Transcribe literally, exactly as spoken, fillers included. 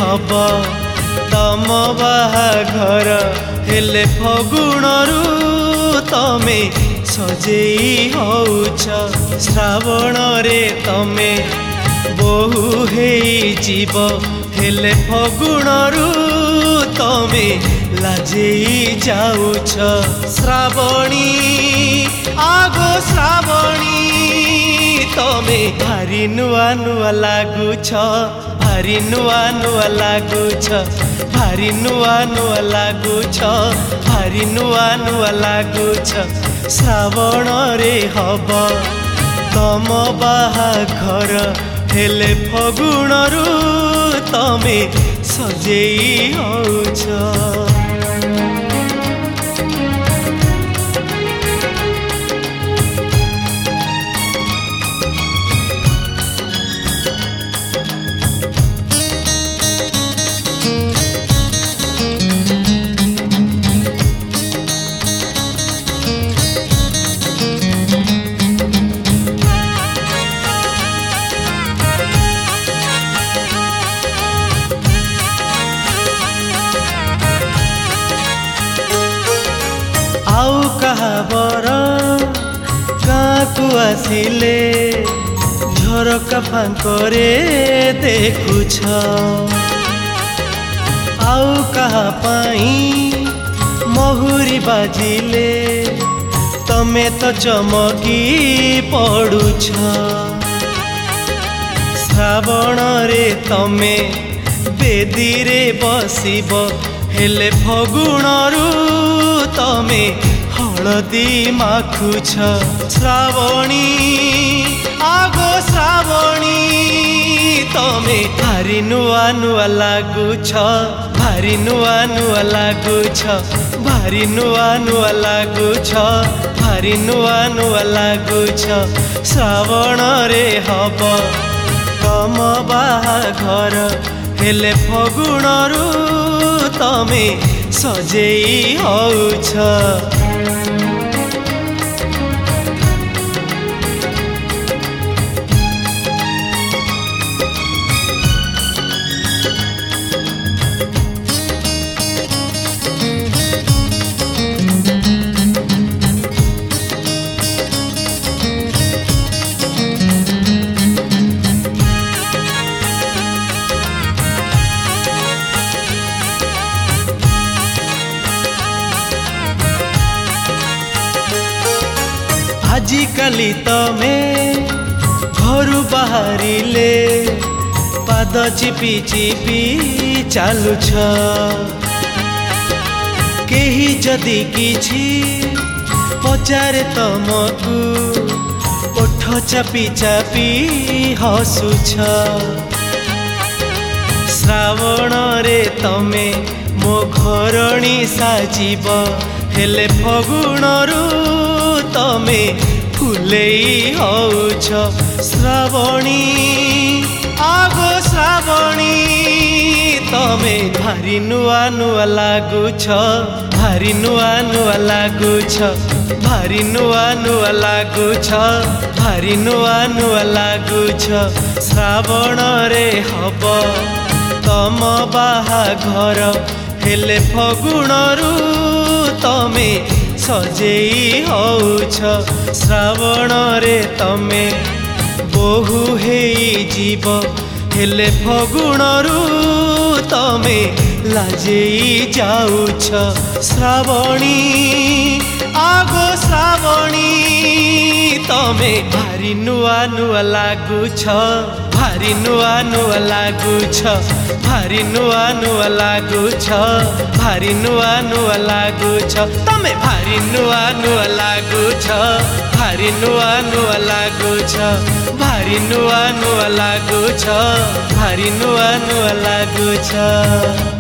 Hub तम बाहाघर हेले फगुणरू तमे सजेई होउछ श्रावण रे तमे बहु हेई जीव हेले फगुणरू तमे लाजेई जाउछ श्रावणी आगो श्रावणी तमे भारी नुआ नुआ लागुछ भारी नुआ नुआ लागुछ भारी नुआ नुआ लागुछ भारी नुआ नुआ लागुछ श्रावण रे हब तम बाहाघर हेले फगुणरू तमे सजेई होउछ। आउ कहाबर गाँ को आसिले झरका फांकरे देखुछ आउ कहा पाई महुरी बाजिले तमे तो चमकी पड़ुछ श्रावण रे तमे बेदी रे बसिब हेले फगुणरू तमे हलदी माखुछ श्रावणी आगो श्रावणी तमे भारी नुआ नुआ लागुछ भारी नुआ नुआ लागुछ भारी नुआ नुआ लागुछ भारी नुआ नुआ लागुछ श्रावण रे हब तम बाहाघर हेले फगुणरू तमे सजेई होउछ। आजिकाली तमे घरु बाहरिले पाद चिपी चिपी चालुछ केही जदि किछि पचारे तमकु ओठ चापी चापी हसुछ श्रावण रे तमे मो घरणी साजिब हेले फगुणरू तमे फुलेई होउछ श्रावणी आगो श्रावणी तमे भारी नुआ नुआ लागुछ भारी नुआ नुआ लागुछ भारी नुआ नुआ लागुछ भारी नुआ नुआ लागुछ श्रावण रे हब तम बाहाघर हेले फगुणरू तमे सजेई होउछ श्रावण रे तमे बहु हेई जीव हेले फगुणरू तमे लाजेई जाउछ श्रावणी आगो श्रावणी तमे भारी नुआ नुआ लागुछ भारी नुआ नुआ लागुछ भारी नुआ नुआ लागुछ भारी नुआ नुआ लागुछ तमे भारी नुआ नुआ लागुछ भारी नुआ नुआ लागुछ भारी नुआ नुआ लागुछ भारी नुआ नुआ लागुछ।